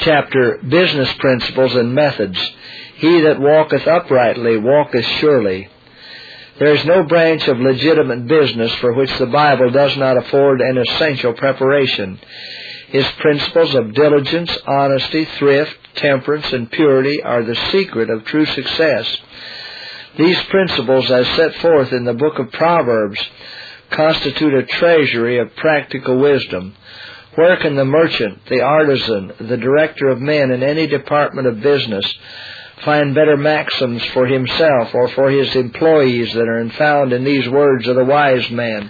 chapter, Business Principles and Methods. He that walketh uprightly walketh surely. There is no branch of legitimate business for which the Bible does not afford an essential preparation. Its principles of diligence, honesty, thrift, temperance, and purity are the secret of true success. These principles, as set forth in the book of Proverbs, constitute a treasury of practical wisdom. Where can the merchant, the artisan, the director of men in any department of business find better maxims for himself or for his employees than are found in these words of the wise man?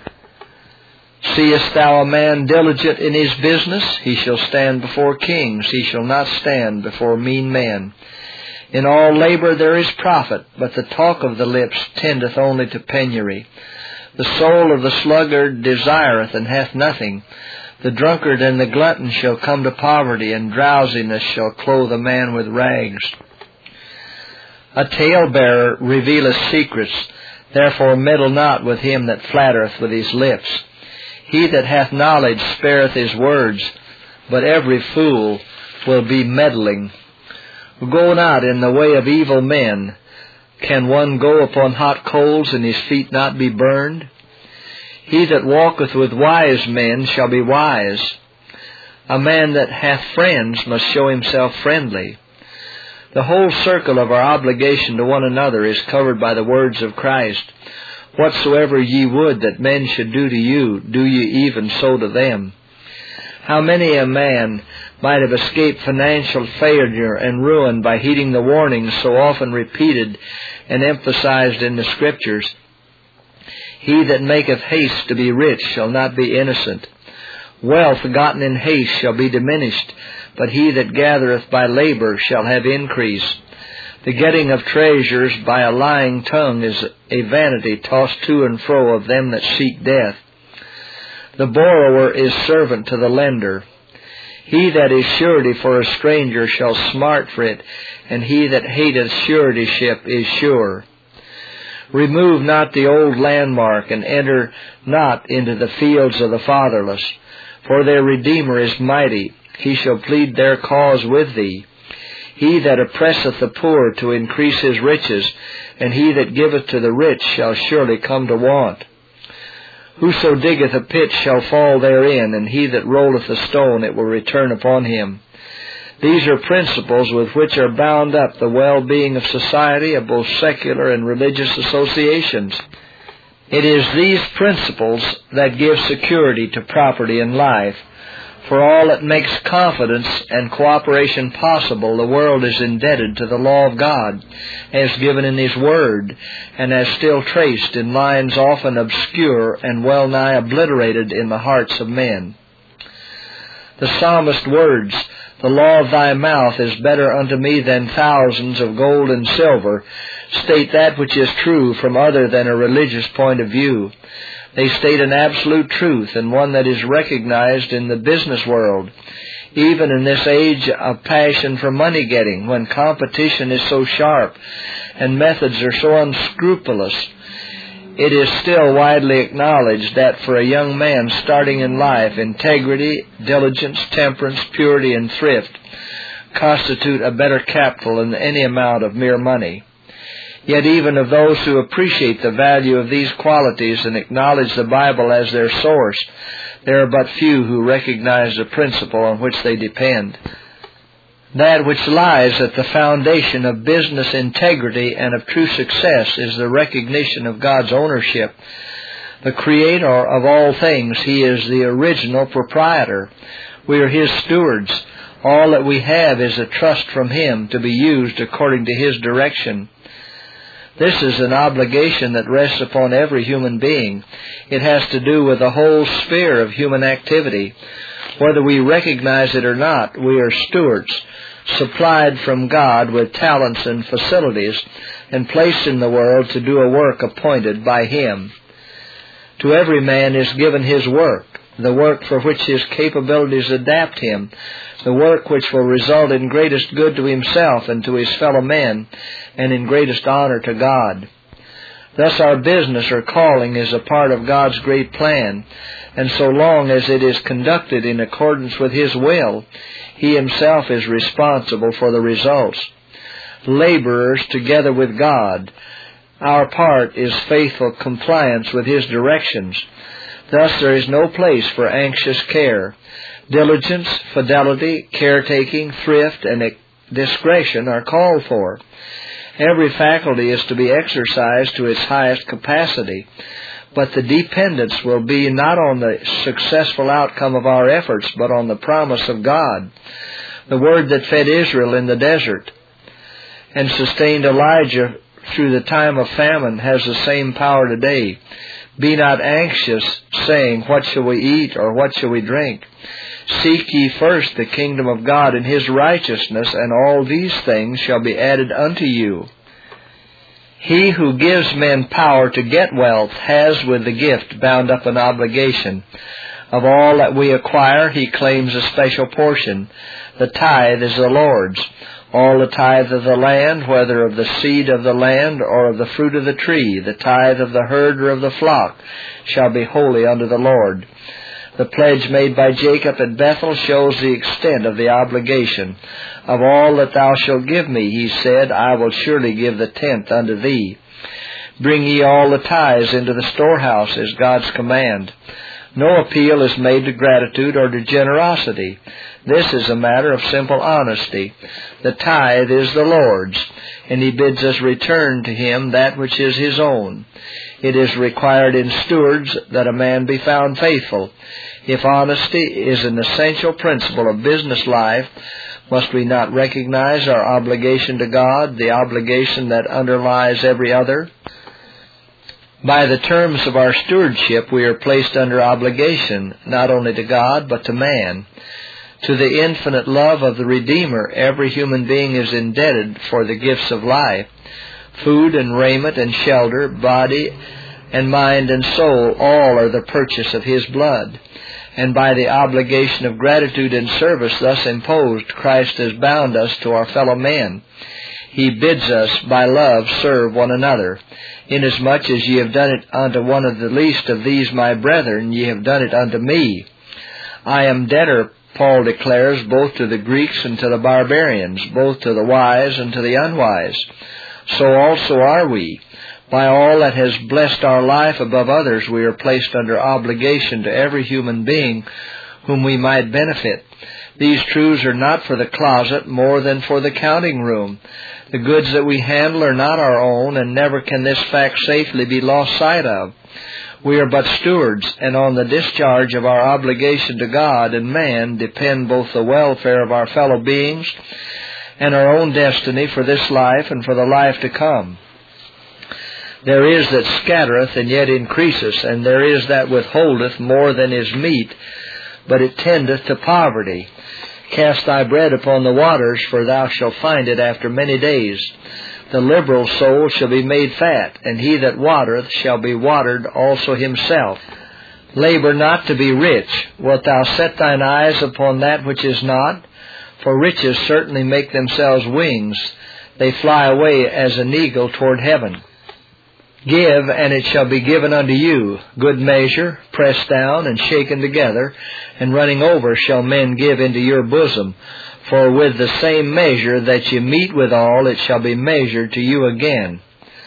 Seest thou a man diligent in his business? He shall stand before kings. He shall not stand before mean men. In all labor there is profit, but the talk of the lips tendeth only to penury. The soul of the sluggard desireth and hath nothing. The drunkard and the glutton shall come to poverty, and drowsiness shall clothe a man with rags. A talebearer revealeth secrets, therefore meddle not with him that flattereth with his lips. He that hath knowledge spareth his words, but every fool will be meddling. Go not in the way of evil men. Can one go upon hot coals and his feet not be burned? He that walketh with wise men shall be wise. A man that hath friends must show himself friendly. The whole circle of our obligation to one another is covered by the words of Christ. Whatsoever ye would that men should do to you, do ye even so to them. How many a man might have escaped financial failure and ruin by heeding the warnings so often repeated and emphasized in the Scriptures. He that maketh haste to be rich shall not be innocent. Wealth gotten in haste shall be diminished, but he that gathereth by labor shall have increase. The getting of treasures by a lying tongue is a vanity tossed to and fro of them that seek death. The borrower is servant to the lender. He that is surety for a stranger shall smart for it, and he that hateth suretyship is sure. Remove not the old landmark, and enter not into the fields of the fatherless. For their Redeemer is mighty. He shall plead their cause with thee. He that oppresseth the poor to increase his riches, and he that giveth to the rich shall surely come to want. Whoso diggeth a pit shall fall therein, and he that rolleth a stone, it will return upon him. These are principles with which are bound up the well-being of society, of both secular and religious associations. It is these principles that give security to property and life. For all that makes confidence and cooperation possible, the world is indebted to the law of God, as given in His Word, and as still traced in lines often obscure and well-nigh obliterated in the hearts of men. The psalmist's words, "The law of thy mouth is better unto me than thousands of gold and silver," state that which is true from other than a religious point of view. They state an absolute truth, and one that is recognized in the business world, even in this age of passion for money-getting, when competition is so sharp and methods are so unscrupulous. It is still widely acknowledged that for a young man starting in life, integrity, diligence, temperance, purity, and thrift constitute a better capital than any amount of mere money. Yet even of those who appreciate the value of these qualities and acknowledge the Bible as their source, there are but few who recognize the principle on which they depend. That which lies at the foundation of business integrity and of true success is the recognition of God's ownership. The Creator of all things, He is the original proprietor. We are His stewards. All that we have is a trust from Him to be used according to His direction. This is an obligation that rests upon every human being. It has to do with the whole sphere of human activity. Whether we recognize it or not, we are stewards, supplied from God with talents and facilities, and placed in the world to do a work appointed by Him. To every man is given his work, the work for which his capabilities adapt him, the work which will result in greatest good to himself and to his fellow men, and in greatest honor to God. Thus our business or calling is a part of God's great plan, and so long as it is conducted in accordance with His will, He Himself is responsible for the results. Laborers together with God, our part is faithful compliance with His directions. Thus there is no place for anxious care. Diligence, fidelity, caretaking, thrift, and discretion are called for. Every faculty is to be exercised to its highest capacity, but the dependence will be not on the successful outcome of our efforts, but on the promise of God. The word that fed Israel in the desert and sustained Elijah through the time of famine has the same power today. Be not anxious, saying, what shall we eat, or what shall we drink? Seek ye first the kingdom of God and His righteousness, and all these things shall be added unto you. He who gives men power to get wealth has with the gift bound up an obligation. Of all that we acquire, He claims a special portion. The tithe is the Lord's. All the tithe of the land, whether of the seed of the land or of the fruit of the tree, the tithe of the herd or of the flock, shall be holy unto the Lord. The pledge made by Jacob at Bethel shows the extent of the obligation. Of all that thou shalt give me, he said, I will surely give the tenth unto thee. Bring ye all the tithes into the storehouse, is God's command. No appeal is made to gratitude or to generosity. This is a matter of simple honesty. The tithe is the Lord's, and He bids us return to Him that which is His own. It is required in stewards that a man be found faithful. If honesty is an essential principle of business life, must we not recognize our obligation to God, the obligation that underlies every other? By the terms of our stewardship, we are placed under obligation, not only to God, but to man. To the infinite love of the Redeemer, every human being is indebted for the gifts of life. Food and raiment and shelter, body and mind and soul, all are the purchase of His blood. And by the obligation of gratitude and service thus imposed, Christ has bound us to our fellow men. He bids us by love serve one another. Inasmuch as ye have done it unto one of the least of these my brethren, ye have done it unto me. I am debtor, Paul declares, both to the Greeks and to the barbarians, both to the wise and to the unwise. So also are we. By all that has blessed our life above others, we are placed under obligation to every human being whom we might benefit. These truths are not for the closet more than for the counting room. The goods that we handle are not our own, and never can this fact safely be lost sight of. We are but stewards, and on the discharge of our obligation to God and man depend both the welfare of our fellow beings and our own destiny for this life and for the life to come. There is that scattereth and yet increaseth, and there is that withholdeth more than is meet, but it tendeth to poverty. Cast thy bread upon the waters, for thou shalt find it after many days. The liberal soul shall be made fat, and he that watereth shall be watered also himself. Labor not to be rich. Wilt thou set thine eyes upon that which is not? For riches certainly make themselves wings. They fly away as an eagle toward heaven. Give, and it shall be given unto you. Good measure, pressed down and shaken together, and running over shall men give into your bosom. For with the same measure that ye mete withal, it shall be measured to you again.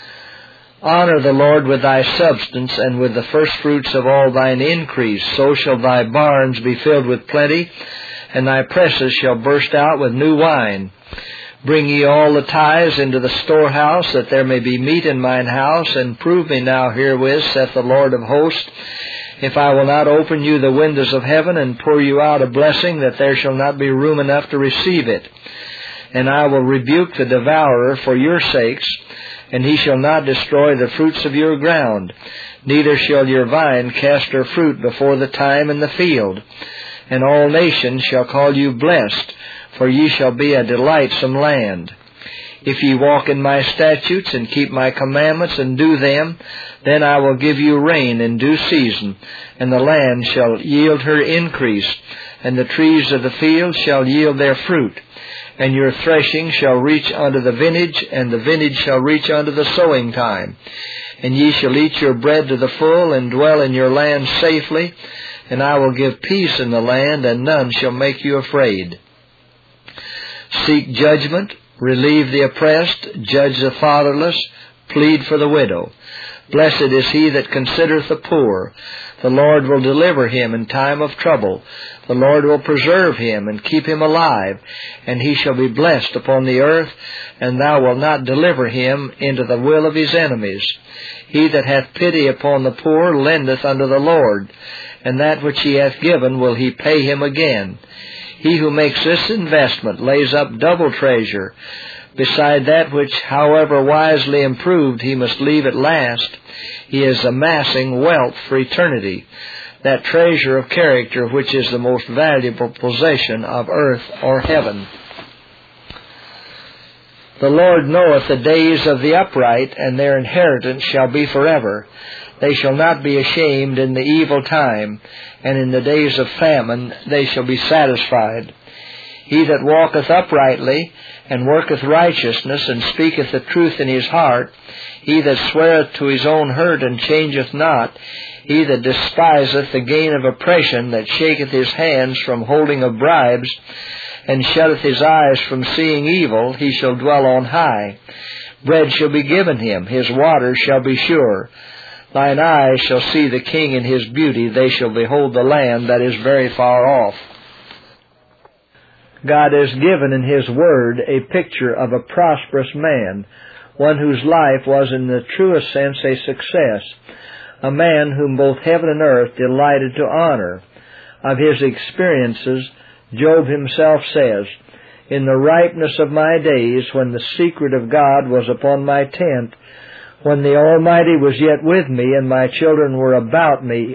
Honor the Lord with thy substance, and with the firstfruits of all thine increase. So shall thy barns be filled with plenty, and thy presses shall burst out with new wine. Bring ye all the tithes into the storehouse, that there may be meat in mine house, and prove me now herewith, saith the Lord of hosts, if I will not open you the windows of heaven, and pour you out a blessing, that there shall not be room enough to receive it. And I will rebuke the devourer for your sakes, and he shall not destroy the fruits of your ground, neither shall your vine cast her fruit before the time in the field. And all nations shall call you blessed, for ye shall be a delightsome land. If ye walk in my statutes and keep my commandments and do them, then I will give you rain in due season, and the land shall yield her increase, and the trees of the field shall yield their fruit. And your threshing shall reach unto the vintage, and the vintage shall reach unto the sowing time. And ye shall eat your bread to the full, and dwell in your land safely. And I will give peace in the land, and none shall make you afraid. Seek judgment, relieve the oppressed, judge the fatherless, plead for the widow. Blessed is he that considereth the poor. The Lord will deliver him in time of trouble. The Lord will preserve him and keep him alive, and he shall be blessed upon the earth, and thou wilt not deliver him into the will of his enemies. He that hath pity upon the poor lendeth unto the Lord, and that which he hath given will he pay him again. He who makes this investment lays up double treasure. Beside that which, however wisely improved, he must leave at last, he is amassing wealth for eternity, that treasure of character which is the most valuable possession of earth or heaven. The Lord knoweth the days of the upright, and their inheritance shall be forever. They shall not be ashamed in the evil time, and in the days of famine they shall be satisfied. He that walketh uprightly, and worketh righteousness, and speaketh the truth in his heart, he that sweareth to his own hurt, and changeth not, he that despiseth the gain of oppression, that shaketh his hands from holding of bribes, and shutteth his eyes from seeing evil, he shall dwell on high. Bread shall be given him, his water shall be sure. Thine eyes shall see the King in his beauty, they shall behold the land that is very far off. God has given in His Word a picture of a prosperous man, one whose life was in the truest sense a success, a man whom both heaven and earth delighted to honor. Of his experiences, Job himself says, "In the ripeness of my days, when the secret of God was upon my tent, when the Almighty was yet with me, and my children were about me,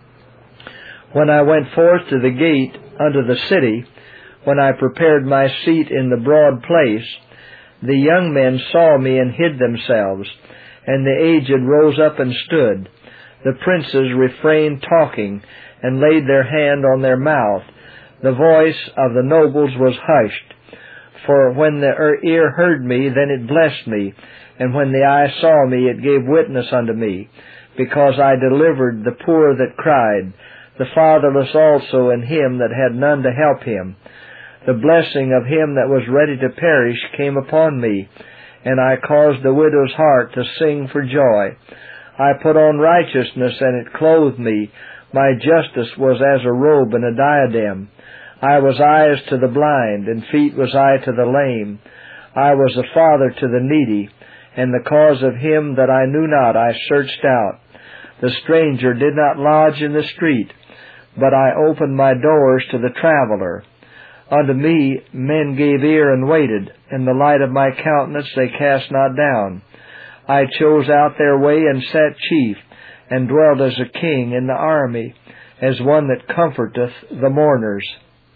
when I went forth to the gate unto the city, when I prepared my seat in the broad place, the young men saw me and hid themselves, and the aged rose up and stood. The princes refrained talking, and laid their hand on their mouth. The voice of the nobles was hushed. For when the ear heard me, then it blessed me, and when the eye saw me, it gave witness unto me, because I delivered the poor that cried, the fatherless also, and him that had none to help him. The blessing of him that was ready to perish came upon me, and I caused the widow's heart to sing for joy. I put on righteousness, and it clothed me. My justice was as a robe and a diadem. I was eyes to the blind, and feet was I to the lame. I was a father to the needy, and the cause of him that I knew not I searched out. The stranger did not lodge in the street, but I opened my doors to the traveler. Unto me men gave ear and waited, and the light of my countenance they cast not down. I chose out their way and sat chief, and dwelt as a king in the army, as one that comforteth the mourners.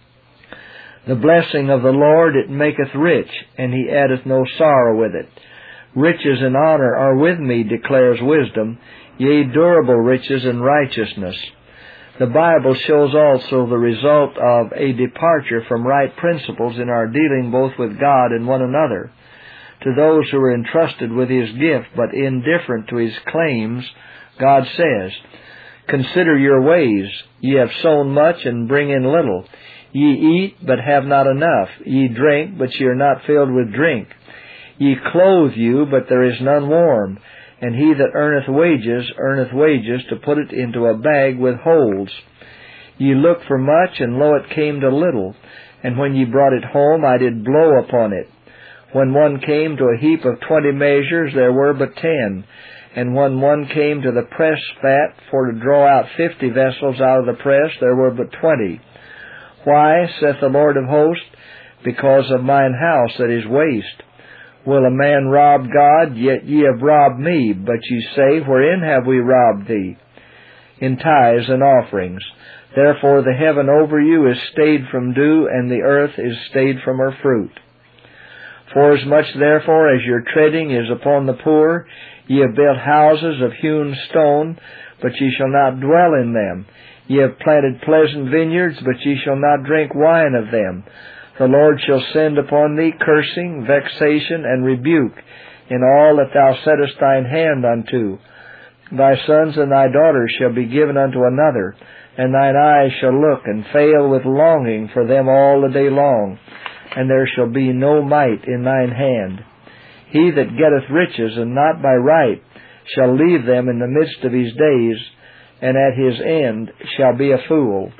The blessing of the Lord, it maketh rich, and He addeth no sorrow with it. Riches and honor are with me, declares wisdom, yea, durable riches and righteousness. The Bible shows also the result of a departure from right principles in our dealing both with God and one another. To those who are entrusted with His gift, but indifferent to His claims, God says, "Consider your ways. Ye have sown much, and bring in little. Ye eat, but have not enough. Ye drink, but ye are not filled with drink. Ye clothe you, but there is none warm. And he that earneth wages to put it into a bag with holes. Ye looked for much, and lo, it came to little. And when ye brought it home, I did blow upon it. When one came to a heap of 20 measures, there were but 10. And when one came to the press fat for to draw out 50 vessels out of the press, there were but 20. Why, saith the Lord of hosts? Because of mine house that is waste. Will a man rob God? Yet ye have robbed me. But ye say, Wherein have we robbed thee? In tithes and offerings. Therefore the heaven over you is stayed from dew, and the earth is stayed from her fruit. Forasmuch therefore as your treading is upon the poor, ye have built houses of hewn stone, but ye shall not dwell in them. Ye have planted pleasant vineyards, but ye shall not drink wine of them. The Lord shall send upon thee cursing, vexation, and rebuke in all that thou settest thine hand unto. Thy sons and thy daughters shall be given unto another, and thine eyes shall look and fail with longing for them all the day long, and there shall be no might in thine hand. He that getteth riches, and not by right, shall leave them in the midst of his days, and at his end shall be a fool.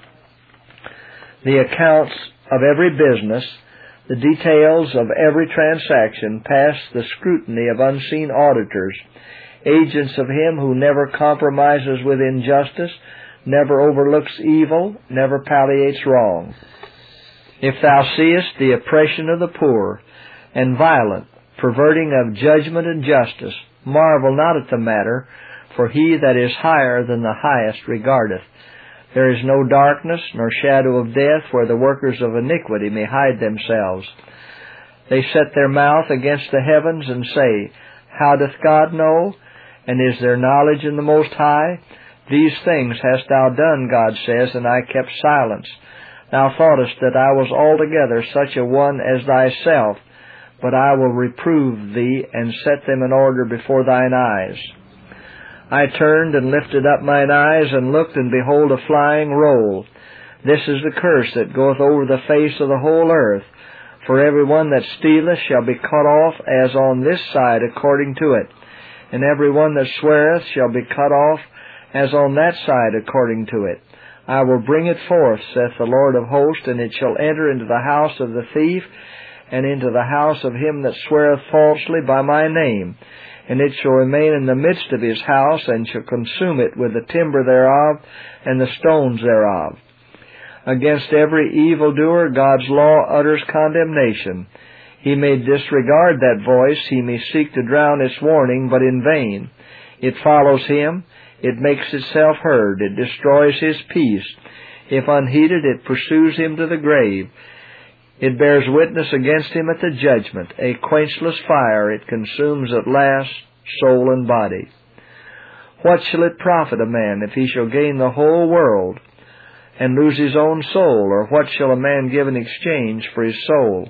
The accounts of every business, the details of every transaction, pass the scrutiny of unseen auditors, agents of him who never compromises with injustice, never overlooks evil, never palliates wrong. If thou seest the oppression of the poor, and violent perverting of judgment and justice, marvel not at the matter, for he that is higher than the highest regardeth. There is no darkness nor shadow of death where the workers of iniquity may hide themselves. They set their mouth against the heavens and say, How doth God know? And is there knowledge in the Most High? These things hast thou done, God says, and I kept silence. Thou thoughtest that I was altogether such a one as thyself, but I will reprove thee, and set them in order before thine eyes. I turned and lifted up mine eyes, and looked, and behold a flying roll. This is the curse that goeth over the face of the whole earth. For every one that stealeth shall be cut off as on this side according to it, and every one that sweareth shall be cut off as on that side according to it. I will bring it forth, saith the Lord of hosts, and it shall enter into the house of the thief, and into the house of him that sweareth falsely by my name. And it shall remain in the midst of his house, and shall consume it with the timber thereof, and the stones thereof. Against every evildoer God's law utters condemnation. He may disregard that voice, he may seek to drown its warning, but in vain. It follows him, it makes itself heard, it destroys his peace. If unheeded, it pursues him to the grave. It bears witness against him at the judgment. A quenchless fire it consumes at last, soul and body. What shall it profit a man if he shall gain the whole world and lose his own soul? Or what shall a man give in exchange for his soul?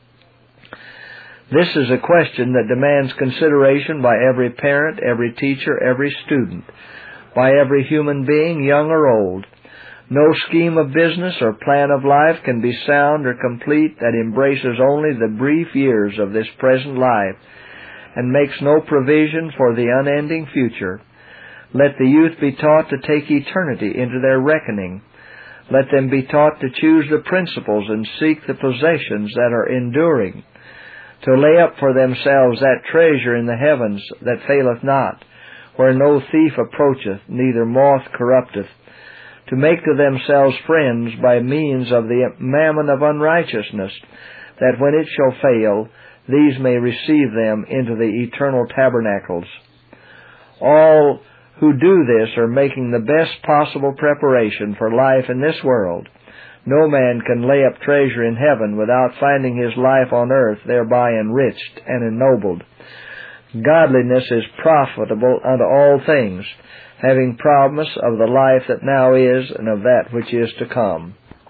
This is a question that demands consideration by every parent, every teacher, every student, by every human being, young or old. No scheme of business or plan of life can be sound or complete that embraces only the brief years of this present life and makes no provision for the unending future. Let the youth be taught to take eternity into their reckoning. Let them be taught to choose the principles and seek the possessions that are enduring, to lay up for themselves that treasure in the heavens that faileth not, where no thief approacheth, neither moth corrupteth, to make to themselves friends by means of the mammon of unrighteousness, that when it shall fail, these may receive them into the eternal tabernacles. All who do this are making the best possible preparation for life in this world. No man can lay up treasure in heaven without finding his life on earth thereby enriched and ennobled. Godliness is profitable unto all things, having promise of the life that now is and of that which is to come.